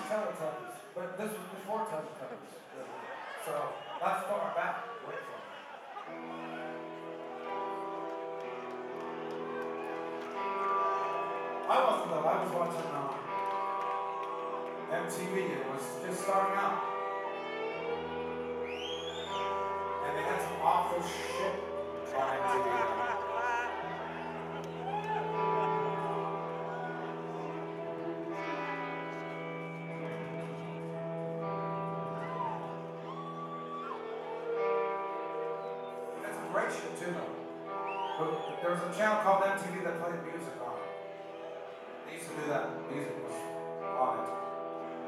Teletubbies, but this was before Teletubbies. So that's far back. Way far. I wasn't though. I was watching MTV. It was just starting out, and they had some awful shit on MTV. Great shit too though. But there was a channel called MTV that played music on it. They used to do that music